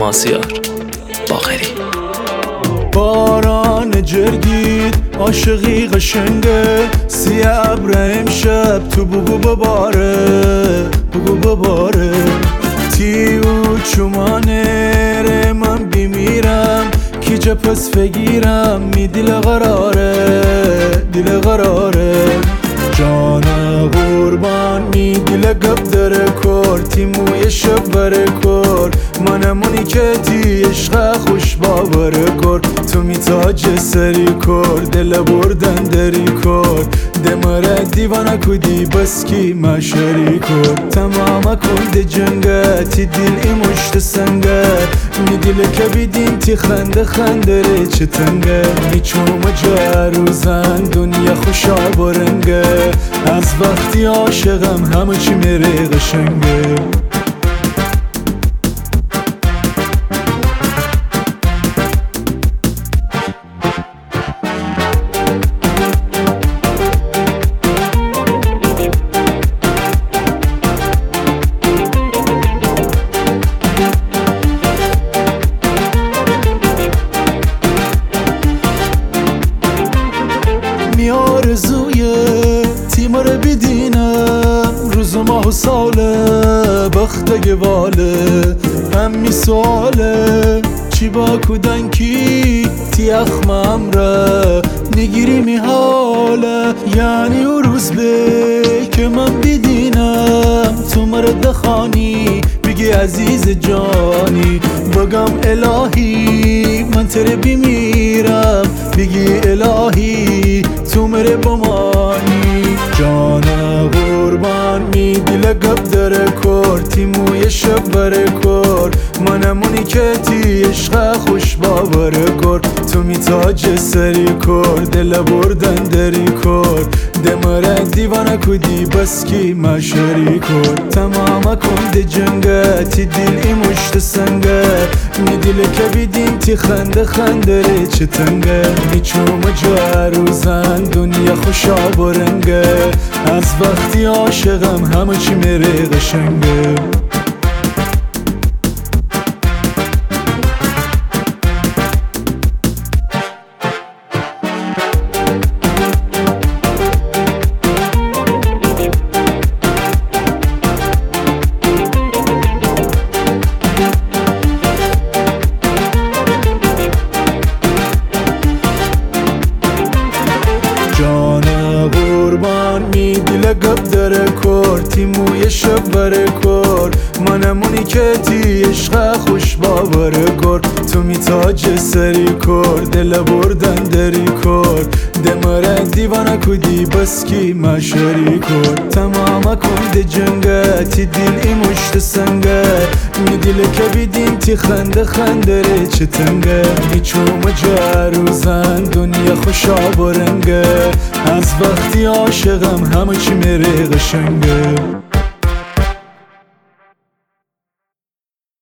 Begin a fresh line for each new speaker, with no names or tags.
مازیار باقری.
باران جرگید عاشقی قشنگه، سی ابر امشب تو بگو بباره، بگو بباره. تیو چومانه من بیمیرم کی جا پس فگیرم می دل قراره، دل قراره. جان قربان می دل گب داره کر، تیموی شب بره کر، منمونی که تی عشق خوش باوره کر. تو می تاج سری کر، دل بردن دری کر، دماره دیوانه کدی بس کی مشاری کر. تمام کند جنگه تی دل ای مشت سنگه، می دل که بیدین تی خنده خنده ره چه تنگه. می چوم جروزن دنیا خوشا برنگه، از وقتی عاشقم همه چی میره قشنگه. آرزوی تیمار بیدینم، روز و ماه و ساله بخت گواله. همی سواله چی با کودن کی تی اخمم را نگیری می حاله. یعنی او روز به که من بیدینم تو مرد خانی بگی عزیز جانی، بگم الهی من تره بیمیرم بگی الهی تو مره بمانی. جان قربان می دل گب داره کر، تیموی شب بره کر، منمونی که تی عشق خوش باوره کر. تو می تاج سری کر، دل بردن دری کر، دماره دیوانه کدی بس کی مشاری کر. تمام کند جنگه تی دل ای مشت سنگه، می دل که بیدین تی خنده خنده ره چه تنگه. می چوم جروزن دنیا خوشا برنگه، از وقتی عاشقم همه چی میره قشنگه. جان قربان می دل گب داره کر، تیموی شب بره کر، منمونی که تی عشق خوش باوره کر. تو می تاج سری کر، دل بردن دری کر، دماره دیوانه کدی بس کی مشاری کر. تمام کند جنگه تی دل ای مشت سنگه، می دل که بیدین تی خنده خنده ره چه تنگه. می چوم جروزن دنیا خوشا برنگه، از وقتی عاشقم همه چی میره قشنگه.